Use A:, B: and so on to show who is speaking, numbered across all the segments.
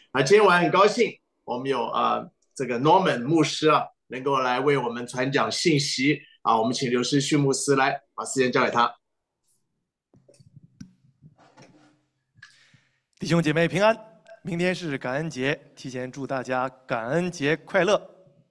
A: 今天我很高兴，我们有这个 Norman 牧师能够来为我们传讲信息我们请刘世旭牧师来把时间交给他。
B: 弟兄姐妹平安，明天是感恩节，提前祝大家感恩节快乐。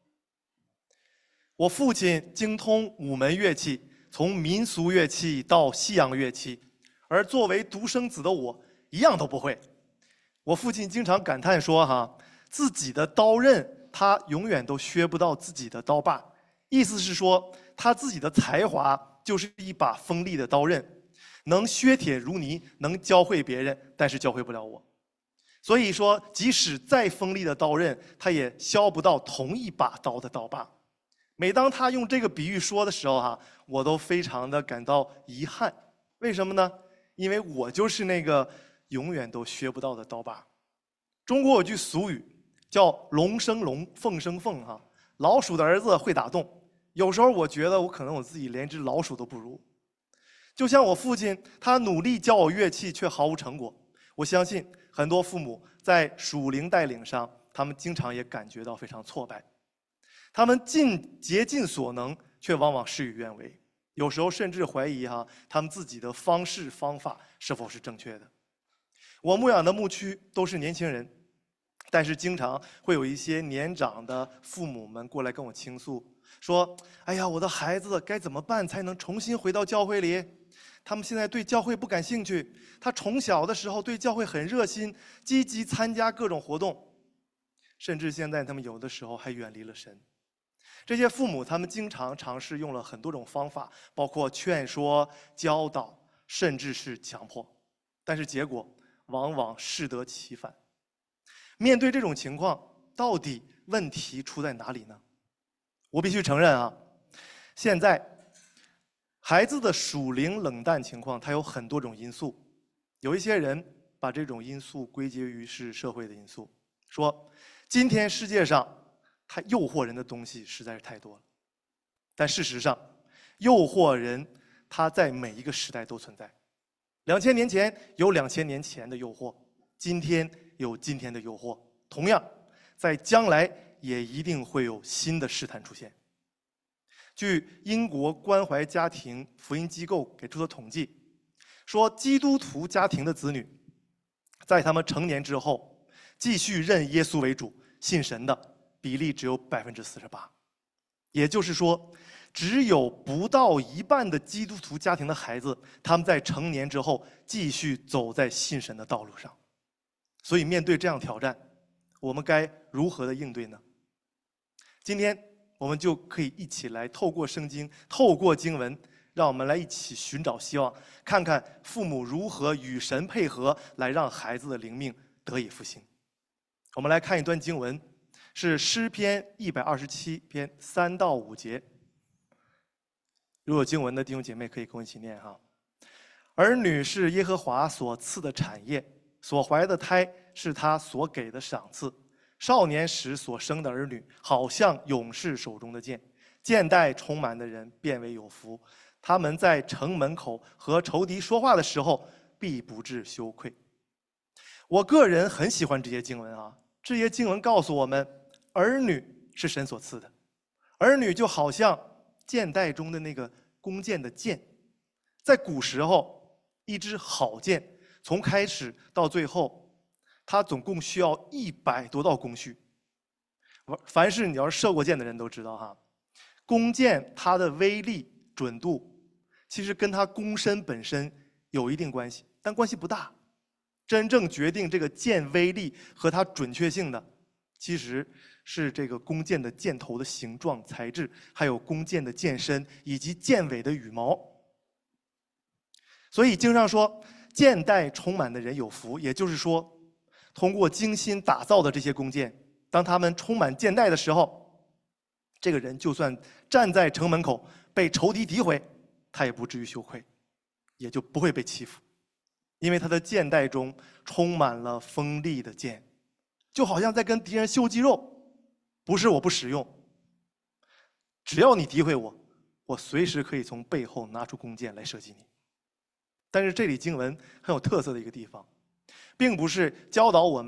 B: 我父亲精通5门乐器，从民俗乐器到西洋乐器，而作为独生子的我，一样都不会。我父亲经常感叹说自己的刀刃他永远都削不到自己的刀把，意思是说他自己的才华就是一把锋利的刀刃，能削铁如泥，能教会别人，但是教会不了我。所以说，即使再锋利的刀刃，他也削不到同一把刀的刀把。每当他用这个比喻说的时候我都非常的感到遗憾。为什么呢？因为我就是那个永远都削不到的刀把。中国有句俗语叫龙生龙，凤生凤老鼠的儿子会打洞。有时候我觉得可能我自己连只老鼠都不如。就像我父亲，他努力教我乐器，却毫无成果。我相信很多父母在属灵带领上，他们经常也感觉到非常挫败。他们竭尽所能，却往往事与愿违。有时候甚至怀疑他们自己的方式方法是否是正确的。我牧养的牧区都是年轻人，但是经常会有一些年长的父母们过来跟我倾诉，说：“哎呀，我的孩子该怎么办才能重新回到教会里？他们现在对教会不感兴趣，他从小的时候对教会很热心，积极参加各种活动，甚至现在他们有的时候还远离了神。”这些父母他们经常尝试用了很多种方法，包括劝说、教导，甚至是强迫，但是结果往往适得其反。面对这种情况，到底问题出在哪里呢？我必须承认现在孩子的属灵冷淡情况，它有很多种因素。有一些人把这种因素归结于是社会的因素，说今天世界上它诱惑人的东西实在是太多了。但事实上，诱惑人它在每一个时代都存在。2000年前有2000年前的诱惑，今天有今天的诱惑，同样在将来也一定会有新的试探出现。据英国关怀家庭福音机构给出的统计，说基督徒家庭的子女在他们成年之后继续认耶稣为主，信神的比例只有48%。也就是说，只有不到一半的基督徒家庭的孩子，他们在成年之后继续走在信神的道路上。所以面对这样挑战，我们该如何的应对呢？今天我们就可以一起来透过圣经，透过经文，让我们来一起寻找希望，看看父母如何与神配合，来让孩子的灵命得以复兴。我们来看一段经文，是诗篇127篇3到5节。如果有经文的弟兄姐妹可以跟我一起念儿女是耶和华所赐的产业，所怀的胎是他所给的赏赐。少年时所生的儿女，好像勇士手中的剑，剑带充满的人变为有福。他们在城门口和仇敌说话的时候，必不致羞愧。我个人很喜欢这些经文这些经文告诉我们，儿女是神所赐的。儿女就好像剑带中的那个弓箭的箭，在古时候，一支好箭从开始到最后，它总共需要100多道工序。凡是你要是射过箭的人都知道弓箭它的威力、准度，其实跟它弓身本身有一定关系，但关系不大。真正决定这个箭威力和它准确性的，其实是这个弓箭的箭头的形状、材质，还有弓箭的箭身以及箭尾的羽毛。所以经上说，箭带充满的人有福，也就是说，通过精心打造的这些弓箭，当他们充满箭带的时候，这个人就算站在城门口被仇敌诋毁，他也不至于羞愧，也就不会被欺负，因为他的箭带中充满了锋利的箭，就好像在跟敌人秀肌肉。不是我不使用，只要你诋毁我，我随时可以从背后拿出弓箭来射击你。但是这里经文很有特色的一个地方，并不是教导我们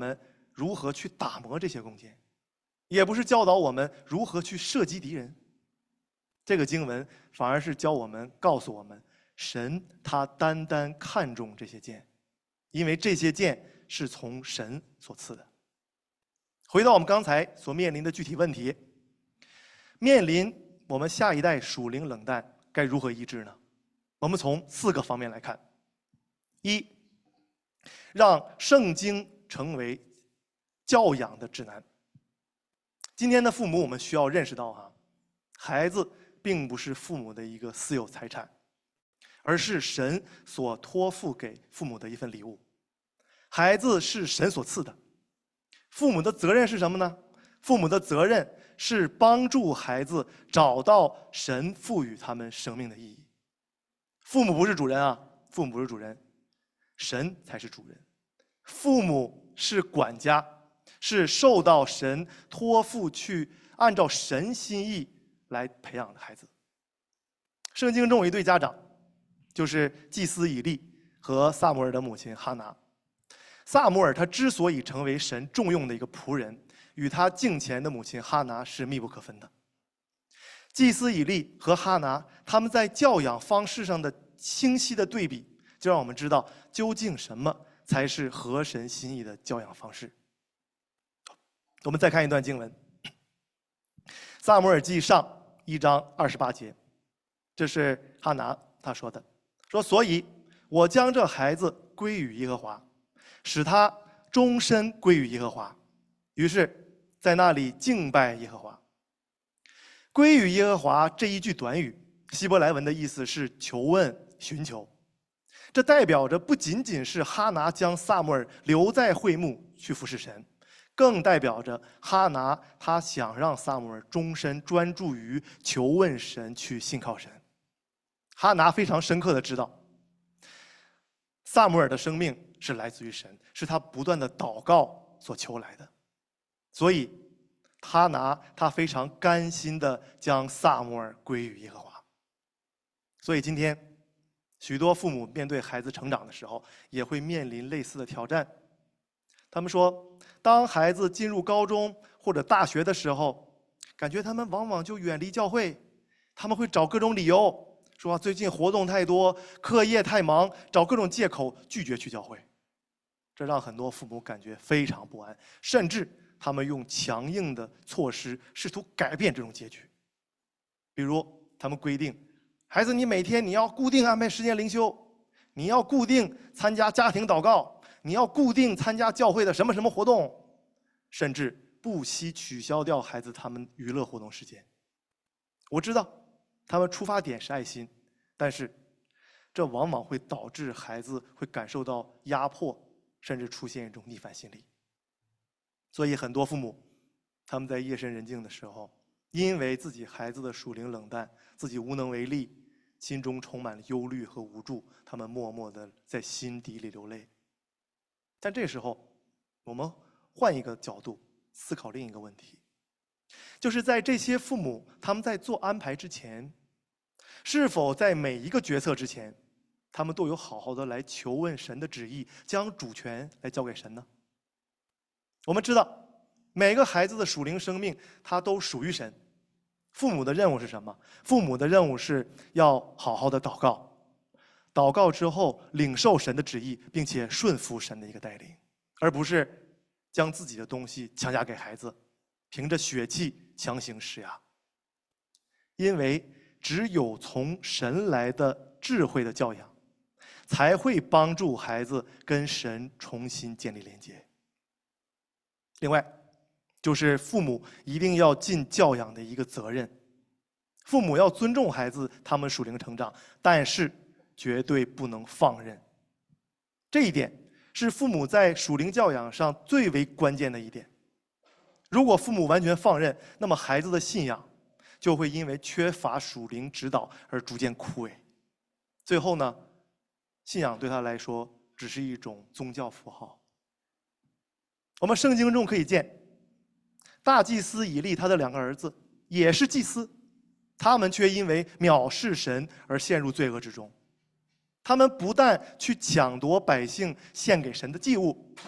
B: 如何去打磨这些弓箭，也不是教导我们如何去射击敌人。这个经文反而是教我们、告诉我们，神他单单看重这些箭，因为这些箭是从神所赐的。回到我们刚才所面临的具体问题，面临我们下一代属灵冷淡，该如何医治呢？我们从4个方面来看：一，让圣经成为教养的指南。今天的父母，我们需要认识到孩子并不是父母的一个私有财产，而是神所托付给父母的一份礼物。孩子是神所赐的，父母的责任是什么呢？父母的责任是帮助孩子找到神赋予他们生命的意义。父母不是主人父母不是主人，神才是主人。父母是管家，是受到神托付去按照神心意来培养的孩子。圣经中有一对家长，就是祭司以利和撒母耳的母亲哈拿。撒母耳他之所以成为神重用的一个仆人，与他敬虔的母亲哈拿是密不可分的。祭司以利和哈拿他们在教养方式上的清晰的对比，就让我们知道究竟什么才是合神心意的教养方式。我们再看一段经文，撒母耳记上1章28节，这是哈拿他说的，说所以我将这孩子归于耶和华，使他终身归于耶和华。于是在那里敬拜耶和华。归于耶和华这一句短语，希伯来文的意思是求问、寻求。这代表着不仅仅是哈拿将撒母耳留在会幕去服侍神，更代表着哈拿他想让撒母耳终身专注于求问神，去信靠神。哈拿非常深刻的知道，撒母耳的生命是来自于神，是他不断的祷告所求来的，所以哈拿他非常甘心的将撒母耳归于耶和华。所以今天许多父母面对孩子成长的时候，也会面临类似的挑战。他们说，当孩子进入高中或者大学的时候，感觉他们往往就远离教会，他们会找各种理由，说最近活动太多，课业太忙，找各种借口拒绝去教会。这让很多父母感觉非常不安，甚至他们用强硬的措施试图改变这种结局。比如他们规定，孩子你每天你要固定安排时间灵修，你要固定参加家庭祷告，你要固定参加教会的什么什么活动，甚至不惜取消掉孩子他们娱乐活动时间。我知道他们出发点是爱心，但是这往往会导致孩子会感受到压迫，甚至出现一种逆反心理。所以很多父母他们在夜深人静的时候，因为自己孩子的属灵冷淡，自己无能为力，心中充满了忧虑和无助，他们默默地在心底里流泪。但这时候我们换一个角度思考另一个问题，就是在这些父母他们在做安排之前，是否在每一个决策之前，他们都有好好的来求问神的旨意，将主权来交给神呢？我们知道每个孩子的属灵生命他都属于神，父母的任务是什么？父母的任务是要好好的祷告，祷告之后领受神的旨意，并且顺服神的一个带领，而不是将自己的东西强加给孩子，凭着血气强行施压。因为只有从神来的智慧的教养，才会帮助孩子跟神重新建立连接。另外就是父母一定要尽教养的一个责任，父母要尊重孩子他们属灵成长，但是绝对不能放任。这一点是父母在属灵教养上最为关键的一点。如果父母完全放任，那么孩子的信仰就会因为缺乏属灵指导而逐渐枯萎，最后呢，信仰对他来说只是一种宗教符号。我们圣经中可以见，大祭司以利他的2个儿子也是祭司，他们却因为藐视神而陷入罪恶之中。他们不但去抢夺百姓献给神的祭物，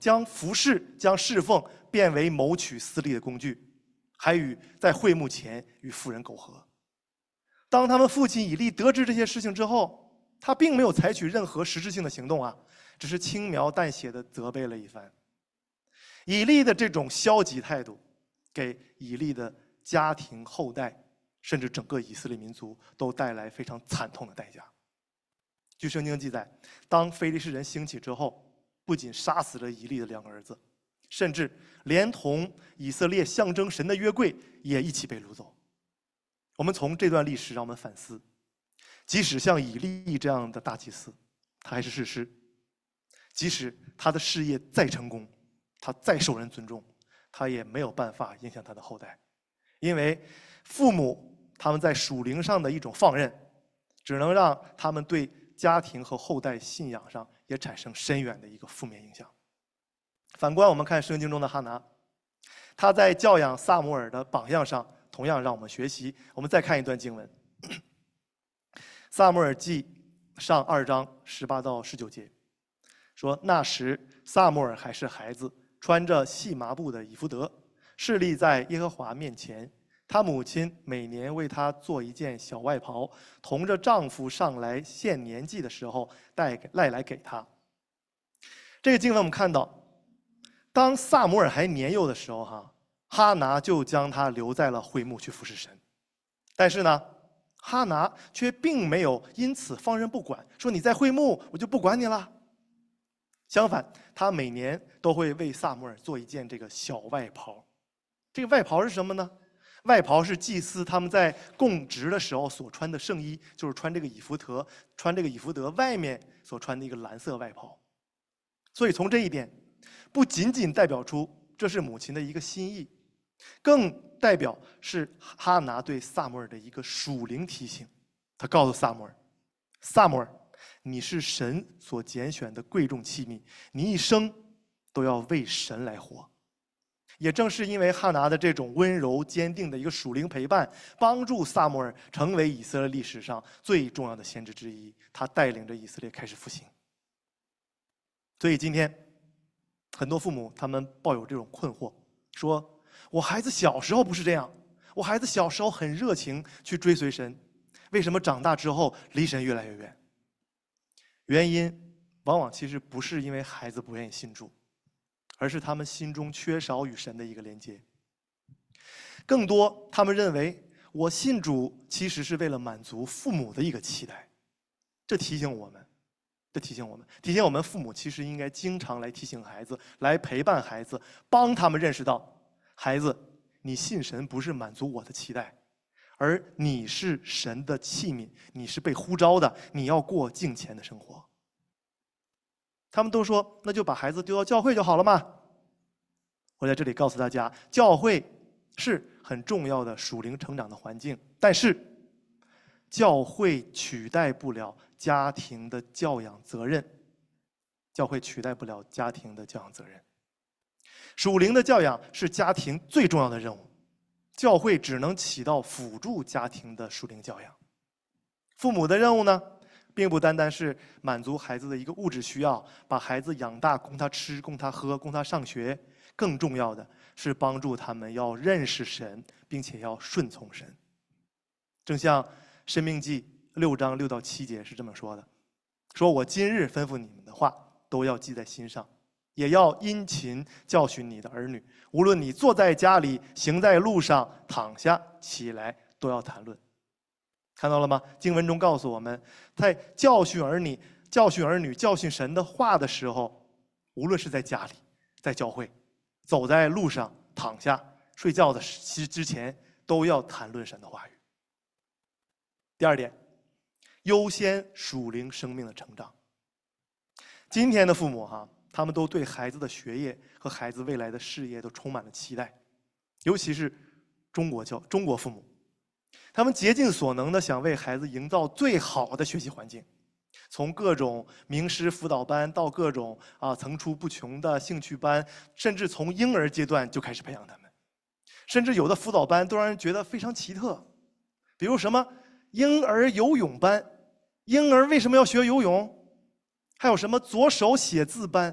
B: 将服侍、将侍奉变为谋取私利的工具，还在会幕前与妇人苟合。当他们父亲以利得知这些事情之后，他并没有采取任何实质性的行动啊，只是轻描淡写的责备了一番。以利的这种消极态度，给以利的家庭后代，甚至整个以色列民族都带来非常惨痛的代价。据圣经记载，当非利士人兴起之后，不仅杀死了以利的2个儿子，甚至连同以色列象征神的约柜也一起被掳走。我们从这段历史让我们反思，即使像以利这样的大祭司，他还是士师；即使他的事业再成功，他再受人尊重，他也没有办法影响他的后代，因为父母他们在属灵上的一种放任，只能让他们对家庭和后代信仰上也产生深远的一个负面影响。反观我们看圣经中的哈拿，他在教养撒母耳的榜样上同样让我们学习。我们再看一段经文，撒母耳记上2章18到19节，说那时撒母耳还是孩子，穿着细麻布的以弗得，侍立在耶和华面前。她母亲每年为她做一件小外袍，同着丈夫上来献年祭的时候带来给她。这个经文我们看到，当撒母耳还年幼的时候，哈拿就将他留在了会幕去服侍神。但是呢，哈拿却并没有因此放任不管，说你在会幕我就不管你了。相反，他每年都会为撒母耳做一件这个小外袍。这个外袍是什么呢？外袍是祭司他们在供职的时候所穿的圣衣，就是穿这个以弗得，穿这个以弗得外面所穿的一个蓝色外袍。所以从这一点，不仅仅代表出这是母亲的一个心意，更代表是哈拿对撒母耳的一个属灵提醒。他告诉撒母耳：撒母耳，你是神所拣选的贵重器皿，你一生都要为神来活。也正是因为哈拿的这种温柔坚定的一个属灵陪伴，帮助撒母耳成为以色列历史上最重要的先知之一。他带领着以色列开始复兴。所以今天很多父母他们抱有这种困惑，说我孩子小时候不是这样，我孩子小时候很热情去追随神，为什么长大之后离神越来越远？原因往往其实不是因为孩子不愿意信主，而是他们心中缺少与神的一个连接。更多他们认为我信主其实是为了满足父母的一个期待。这提醒我们父母其实应该经常来提醒孩子，来陪伴孩子，帮他们认识到，孩子，你信神不是满足我的期待，而你是神的器皿，你是被呼召的，你要过敬虔的生活。他们都说，那就把孩子丢到教会就好了嘛。我在这里告诉大家，教会是很重要的属灵成长的环境，但是教会取代不了家庭的教养责任。教会取代不了家庭的教养责任。属灵的教养是家庭最重要的任务，教会只能起到辅助家庭的属灵教养。父母的任务呢，并不单单是满足孩子的一个物质需要，把孩子养大，供他吃，供他喝，供他上学，更重要的是帮助他们要认识神，并且要顺从神。正像申命记6章6到7节是这么说的，说我今日吩咐你们的话都要记在心上，也要殷勤教训你的儿女，无论你坐在家里，行在路上，躺下起来，都要谈论。看到了吗？经文中告诉我们，在教训儿女、教训神的话的时候，无论是在家里，在教会，走在路上，躺下睡觉的之前，都要谈论神的话语。第二点，优先属灵生命的成长。今天的父母他们都对孩子的学业和孩子未来的事业都充满了期待，尤其是中国父母，他们竭尽所能的想为孩子营造最好的学习环境，从各种名师辅导班到各种层出不穷的兴趣班，甚至从婴儿阶段就开始培养他们，甚至有的辅导班都让人觉得非常奇特，比如什么婴儿游泳班，婴儿为什么要学游泳？还有什么左手写字班，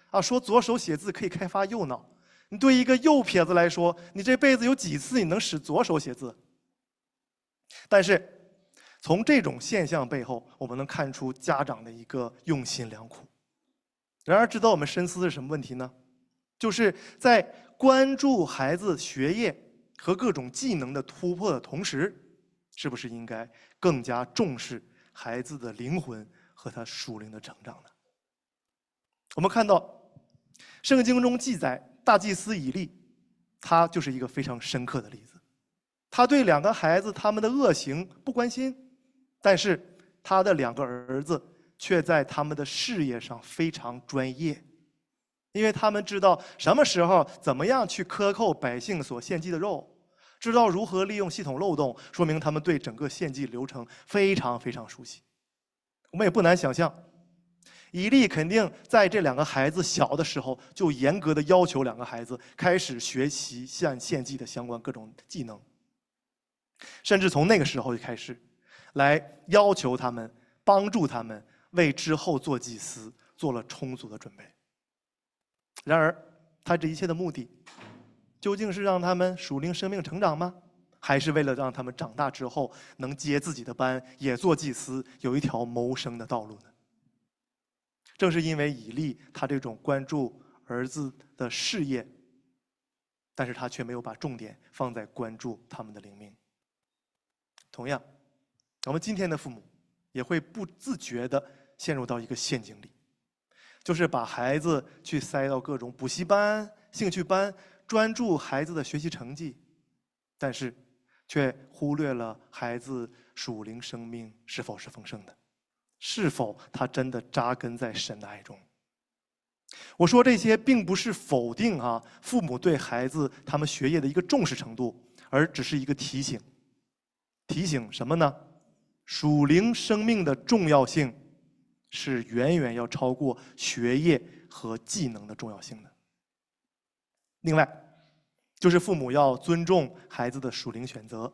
B: 啊，说左手写字可以开发右脑。你对一个右撇子来说，你这辈子有几次你能使左手写字？但是从这种现象背后，我们能看出家长的一个用心良苦。然而，值得我们深思的是什么问题呢？就是在关注孩子学业和各种技能的突破的同时，是不是应该更加重视孩子的灵魂和他属灵的成长呢？我们看到，圣经中记载，大祭司以利，他就是一个非常深刻的例子。他对两个孩子他们的恶行不关心，但是他的两个儿子却在他们的事业上非常专业，因为他们知道什么时候怎么样去克扣百姓所献祭的肉，知道如何利用系统漏洞，说明他们对整个献祭流程非常非常熟悉。我们也不难想象，以利肯定在这两个孩子小的时候就严格的要求两个孩子开始学习献祭的相关各种技能，甚至从那个时候就开始来要求他们，帮助他们为之后做祭司做了充足的准备。然而，他这一切的目的，究竟是让他们属灵生命成长吗？还是为了让他们长大之后能接自己的班，也做祭司，有一条谋生的道路呢？正是因为以利他这种关注儿子的事业，但是他却没有把重点放在关注他们的灵命。同样，我们今天的父母也会不自觉地陷入到一个陷阱里，就是把孩子去塞到各种补习班、兴趣班，专注孩子的学习成绩，但是却忽略了孩子属灵生命是否是丰盛的，是否他真的扎根在神的爱中。我说这些并不是否定父母对孩子他们学业的一个重视程度，而只是一个提醒。提醒什么呢？属灵生命的重要性是远远要超过学业和技能的重要性的。另外，就是父母要尊重孩子的属灵选择。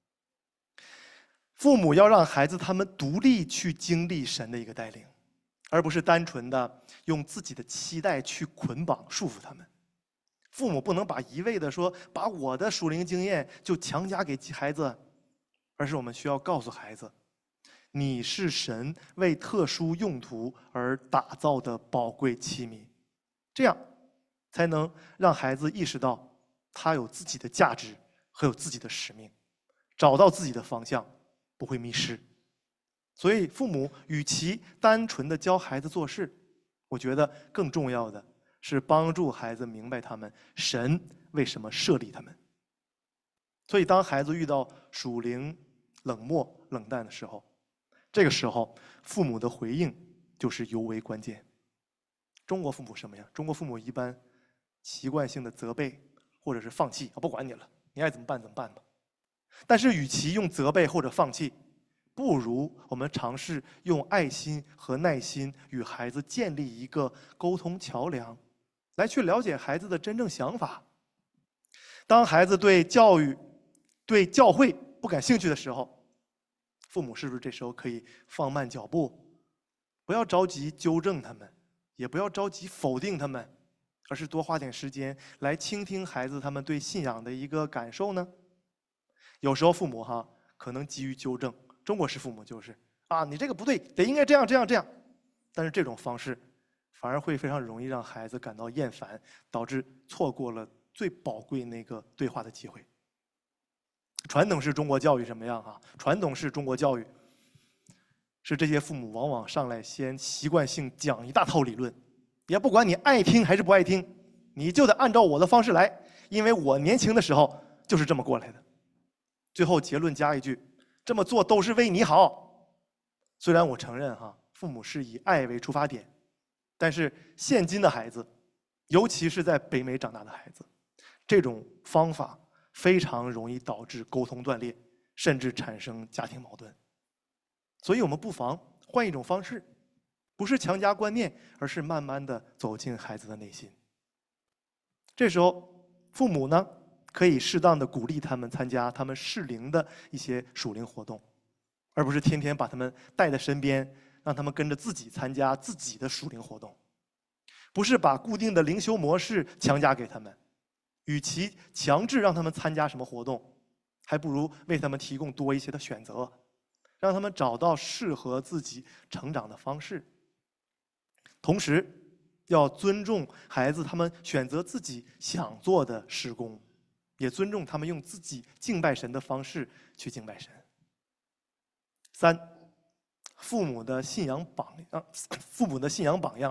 B: 父母要让孩子他们独立去经历神的一个带领，而不是单纯的用自己的期待去捆绑束缚他们。父母不能一味的说把我的属灵经验就强加给孩子，而是我们需要告诉孩子，你是神为特殊用途而打造的宝贵器皿，这样才能让孩子意识到他有自己的价值和有自己的使命，找到自己的方向，不会迷失。所以父母与其单纯的教孩子做事，我觉得更重要的是帮助孩子明白神为什么设立他们。所以当孩子遇到属灵冷漠冷淡的时候，这个时候父母的回应就是尤为关键。中国父母什么呀？中国父母一般习惯性的责备或者是放弃，不管你了，你爱怎么办怎么办吧。但是与其用责备或者放弃，不如我们尝试用爱心和耐心与孩子建立一个沟通桥梁，来去了解孩子的真正想法。当孩子对教育、对教会不感兴趣的时候，父母是不是这时候可以放慢脚步，不要着急纠正他们，也不要着急否定他们，而是多花点时间来倾听孩子他们对信仰的一个感受呢？有时候父母可能急于纠正，中国式父母就是你这个不对，应该这样这样这样，但是这种方式反而会非常容易让孩子感到厌烦，导致错过了最宝贵那个对话的机会。传统式中国教育什么样传统式中国教育是这些父母往往上来先习惯性讲一大套理论，也不管你爱听还是不爱听，你就得按照我的方式来，因为我年轻的时候就是这么过来的。最后结论加一句，这么做都是为你好。虽然我承认父母是以爱为出发点，但是现今的孩子，尤其是在北美长大的孩子，这种方法非常容易导致沟通断裂，甚至产生家庭矛盾。所以我们不妨换一种方式，不是强加观念，而是慢慢的走进孩子的内心。这时候父母呢，可以适当的鼓励他们参加他们适龄的一些属灵活动，而不是天天把他们带在身边，让他们跟着自己参加自己的属灵活动。 不是把固定的灵修模式强加给他们。与其强制让他们参加什么活动，还不如为他们提供多一些的选择，让他们找到适合自己成长的方式。同时，要尊重孩子他们选择自己想做的事工，也尊重他们用自己敬拜神的方式去敬拜神。3，父母的信仰榜样。父母的信仰榜样。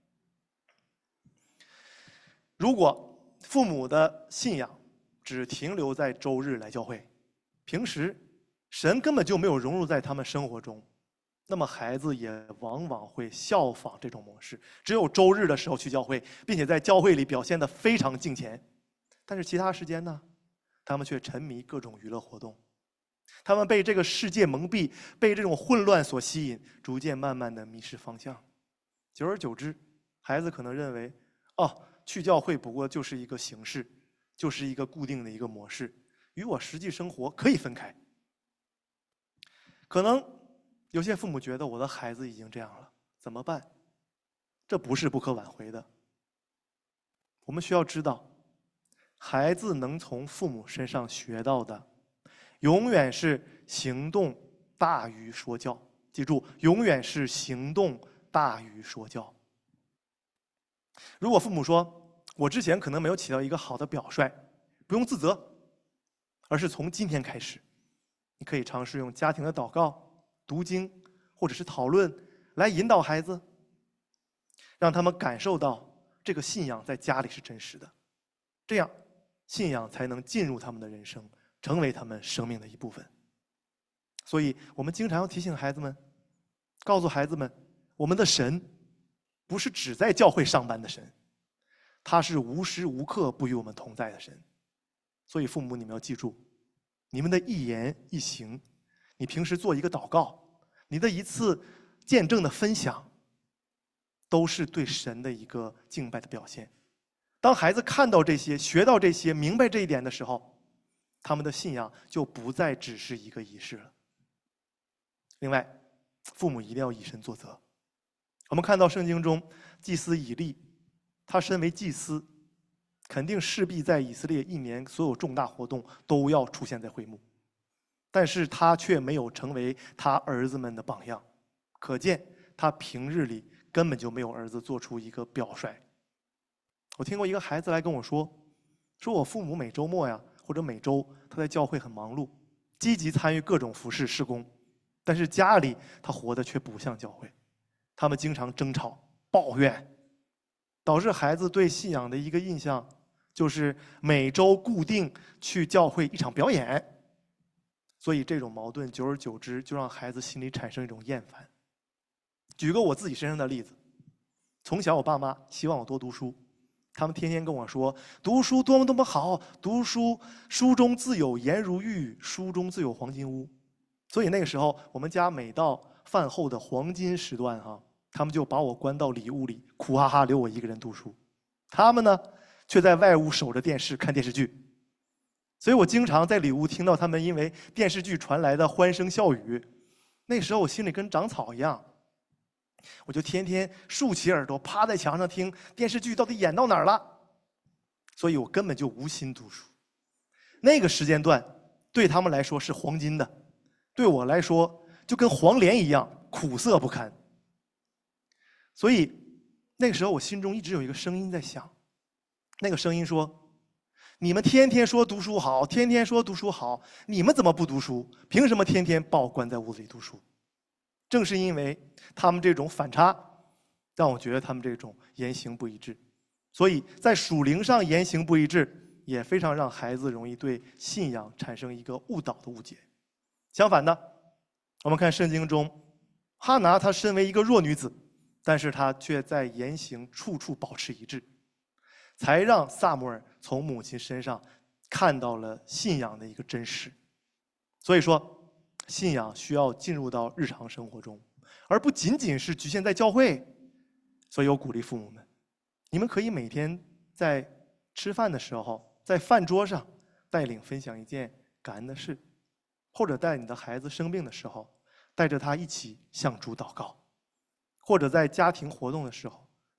B: 如果父母的信仰只停留在周日来教会，平时神根本就没有融入在他们生活中，那么孩子也往往会效仿这种模式，只有周日的时候去教会，并且在教会里表现得非常敬虔，但是其他时间呢，他们却沉迷各种娱乐活动，他们被这个世界蒙蔽，被这种混乱所吸引，逐渐慢慢地迷失方向。久而久之，孩子可能认为，去教会不过就是一个形式，就是一个固定的一个模式，与我实际生活可以分开。可能有些父母觉得我的孩子已经这样了，怎么办？这不是不可挽回的。我们需要知道，孩子能从父母身上学到的，永远是行动大于说教。记住，永远是行动大于说教。如果父母说，我之前可能没有起到一个好的表率，不用自责，而是从今天开始，你可以尝试用家庭的祷告、读经或者是讨论来引导孩子，让他们感受到这个信仰在家里是真实的，这样信仰才能进入他们的人生，成为他们生命的一部分。所以我们经常要提醒孩子们，告诉孩子们，我们的神不是只在教会上班的神，他是无时无刻不与我们同在的神。所以父母，你们要记住，你们的一言一行，你平时做一个祷告，你的一次见证的分享，都是对神的一个敬拜的表现。当孩子看到这些，学到这些，明白这一点的时候，他们的信仰就不再只是一个仪式了。另外，父母一定要以身作则。我们看到圣经中，祭司以利，他身为祭司，肯定势必在以色列一年所有重大活动都要出现在会幕，但是他却没有成为他儿子们的榜样，可见他平日里根本就没有儿子做出一个表率。我听过一个孩子来跟我说我父母每周末呀，或者每周他在教会很忙碌，积极参与各种服事事工，但是家里他活得却不像教会，他们经常争吵抱怨，导致孩子对信仰的一个印象就是每周固定去教会一场表演。所以这种矛盾久而久之就让孩子心里产生一种厌烦。举个我自己身上的例子，从小我爸妈希望我多读书，他们天天跟我说读书多么多么好，读书书中自有颜如玉，书中自有黄金屋。所以那个时候我们家每到饭后的黄金时段他们就把我关到里屋里，苦哈哈留我一个人读书，他们呢却在外屋守着电视看电视剧。所以我经常在里屋听到他们因为电视剧传来的欢声笑语，那时候我心里跟长草一样，我就天天竖起耳朵趴在墙上听电视剧到底演到哪儿了。所以我根本就无心读书。那个时间段对他们来说是黄金的，对我来说就跟黄连一样苦涩不堪。所以那个时候我心中一直有一个声音在响，那个声音说，你们天天说读书好，天天说读书好，你们怎么不读书？凭什么天天把我关在屋子里读书？正是因为他们这种反差，让我觉得他们这种言行不一致。所以在属灵上言行不一致，也非常让孩子容易对信仰产生一个误导的误解。相反的，我们看圣经中，哈拿她身为一个弱女子，但是她却在言行处处保持一致，才让撒母耳从母亲身上看到了信仰的一个真实。所以说，信仰需要进入到日常生活中，而不仅仅是局限在教会。所以我鼓励父母们，你们可以每天在吃饭的时候，在饭桌上带领分享一件感恩的事，或者在你的孩子生病的时候，带着他一起向主祷告，或者在家庭活动的时候，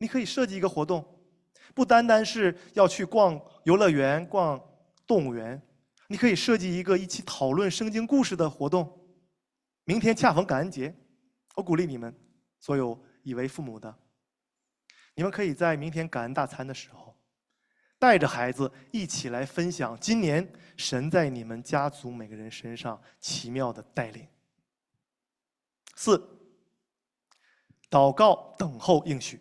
B: 你可以设计一个活动，不单单是要去逛游乐园、逛动物园，你可以设计一个一起讨论圣经故事的活动。明天恰逢感恩节，我鼓励你们，所有已为父母的，你们可以在明天感恩大餐的时候，带着孩子一起来分享今年神在你们家族每个人身上奇妙的带领。4，祷告等候应许。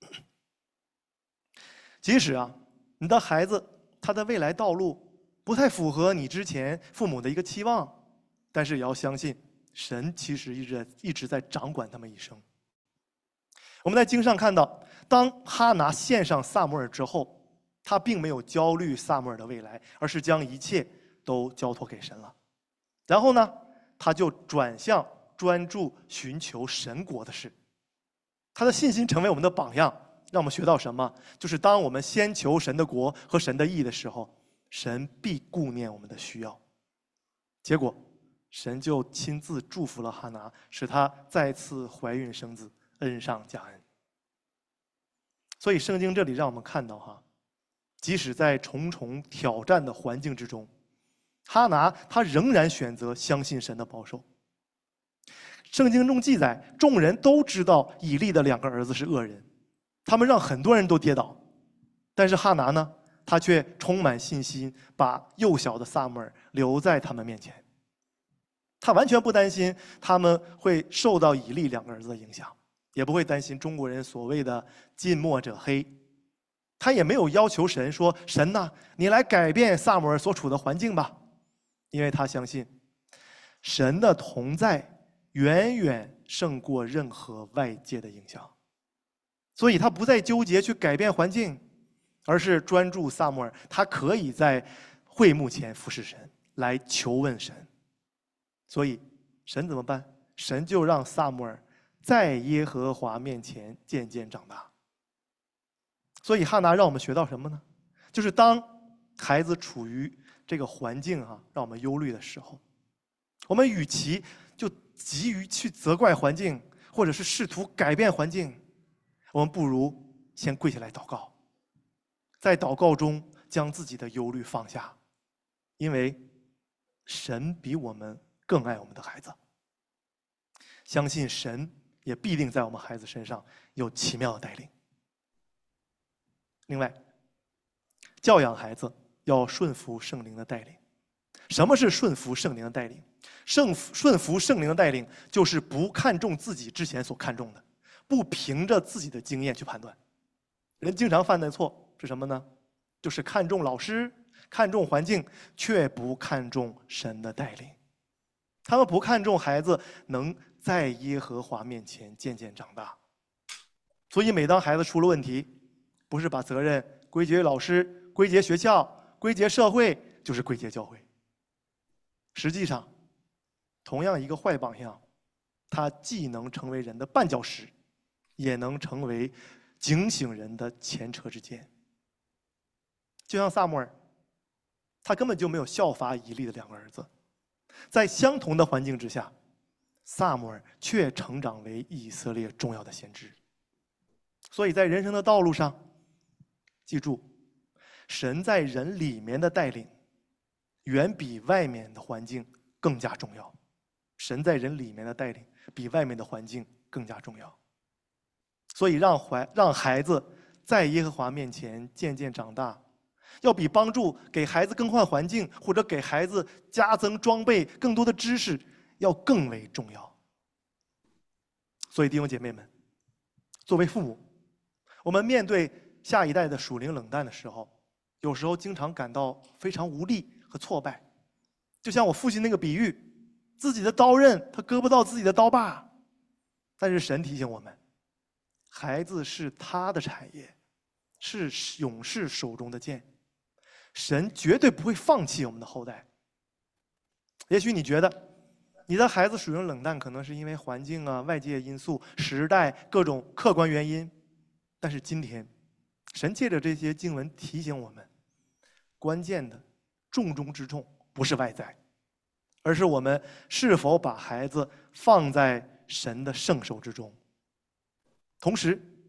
B: 即使你的孩子他的未来道路不太符合你之前父母的一个期望，但是也要相信神其实一直在掌管他们一生。我们在经上看到，当哈拿献上撒母耳之后，他并没有焦虑撒母耳的未来，而是将一切都交托给神了。然后呢，他就转向专注寻求神国的事。他的信心成为我们的榜样，让我们学到什么？就是当我们先求神的国和神的义的时候，神必顾念我们的需要。结果，神就亲自祝福了哈拿，使她再次怀孕生子，恩上加恩。所以圣经这里让我们看到即使在重重挑战的环境之中，哈拿她仍然选择相信神的保守。圣经中记载，众人都知道以利的2个儿子是恶人，他们让很多人都跌倒，但是哈拿呢，他却充满信心，把幼小的撒母耳留在他们面前。他完全不担心他们会受到以利2个儿子的影响，也不会担心中国人所谓的近墨者黑。他也没有要求神说：“神呐，你来改变撒母耳所处的环境吧。”因为他相信神的同在远远胜过任何外界的影响，所以他不再纠结去改变环境，而是专注撒母耳，他可以在会幕前服侍神，来求问神。所以神怎么办？神就让撒母耳在耶和华面前渐渐长大。所以哈拿让我们学到什么呢？就是当孩子处于这个环境让我们忧虑的时候，我们与其就急于去责怪环境，或者是试图改变环境，我们不如先跪下来祷告，在祷告中将自己的忧虑放下，因为神比我们更爱我们的孩子，相信神也必定在我们孩子身上有奇妙的带领。另外，教养孩子要顺服圣灵的带领。什么是顺服圣灵的带领？顺服圣灵的带领，就是不看重自己之前所看重的，不凭着自己的经验去判断。人经常犯的错是什么呢？就是看重老师，看重环境，却不看重神的带领。他们不看重孩子能在耶和华面前渐渐长大。所以每当孩子出了问题，不是把责任归结于老师，归结学校，归结社会，就是归结教会。实际上，同样一个坏榜样，它既能成为人的绊脚石，也能成为警醒人的前车之鉴。就像撒母耳，他根本就没有效法以利的2个儿子，在相同的环境之下，撒母耳却成长为以色列重要的先知。所以在人生的道路上，记住，神在人里面的带领远比外面的环境更加重要。神在人里面的带领比外面的环境更加重要。所以让孩子在耶和华面前渐渐长大，要比帮助给孩子更换环境，或者给孩子加增装备更多的知识要更为重要。所以弟兄姐妹们，作为父母，我们面对下一代的属灵冷淡的时候，有时候经常感到非常无力和挫败。就像我父亲那个比喻，自己的刀刃他割不到自己的刀把，但是神提醒我们，孩子是他的产业，是勇士手中的剑，神绝对不会放弃我们的后代。也许你觉得你的孩子属灵冷淡，可能是因为环境外界因素、时代各种客观原因，但是今天神借着这些经文提醒我们，关键的重中之重不是外在，而是我们是否把孩子放在神的圣手之中。同时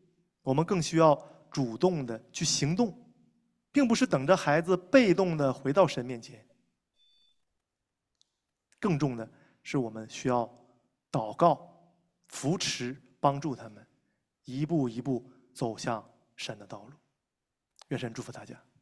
B: 我们更需要主动的去行动，并不是等着孩子被动的回到神面前。更重的是，我们需要祷告、扶持、帮助他们，一步一步走向神的道路。愿神祝福大家。